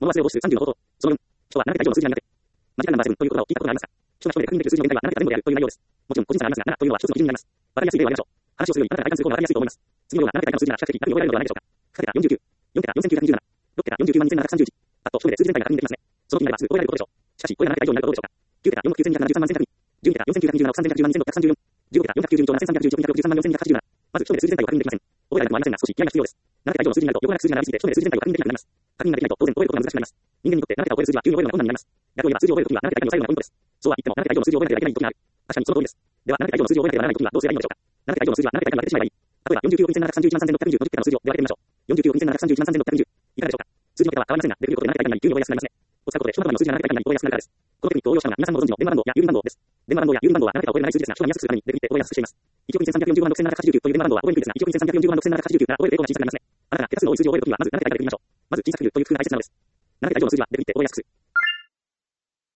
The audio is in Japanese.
物忘れを防止する30の方法。その4、人は7桁以上の数字が苦手。マジカルナンバー7という言葉を聞いたことがありますか？人が一人で確認できる数字の限界は7桁前後であるという内容です。もちろん個人差がありますが、7というのは一つの基準になります。わかりやすい例を挙げましょう。話をするより7桁の相関数の方がわかりやすいと思います。次のような7桁以下の数字なら比較的楽に覚えられるのではないでしょうか。2桁49、4桁4927、6桁49万2731。パッと一目で数字全体が確認できますね。その気になればすぐ覚えられることでしょう。しかし、これが7桁以上になるとどうでしょうか。9桁4億9273万1032。12桁4927億3634。15桁492兆7211億213万4287。まず一目で数字全体を確認できません。覚えられることもありませんが、少し気合が必要です。7桁以上の数字になると横なく数字が並びすぎて一目で数字全体を確認できなくなります。確認ができないと当然覚えることが難しくなります。人間にとって7桁を超える数字は急に覚えるのが困難になります。逆を言えば数字を覚えるときは7桁以上の最後のポイントです。そうは言っても7桁以上の数字を覚えなければいけない時がある。確かにその通りです。では7桁以上の数字を覚えなければならない時はどうすればいいのでしょうか。7桁以上の数字は7桁以下に分けてしまえばいい。例えば49億2731万3620の10桁の数字をで分けてみましょう。49億2731万3620。いかがでしょうか。数字の桁は変わりませんが、できることで7桁以下になり急に覚えやすくなりますね。を使うことで人の頭の数字が7桁以下になり覚えやすくなるからです。このテクニックを応用したのが皆さんもご存知の電話番号や郵便番号です。電話番号や郵便番号は7桁を超えるない数字ですが、人が見やすくするためにできて覚えやすくしています。1億2345万6789という電話番号は覚えにくいですが、1億2345万6789から覚えるとが小さくなりますね。あなたが桁数の多い数字を覚えるときは、まず7桁以下からできましょう。まず小さくするという工夫が大切なのです。7桁以上の数字はできて覚えやすくする。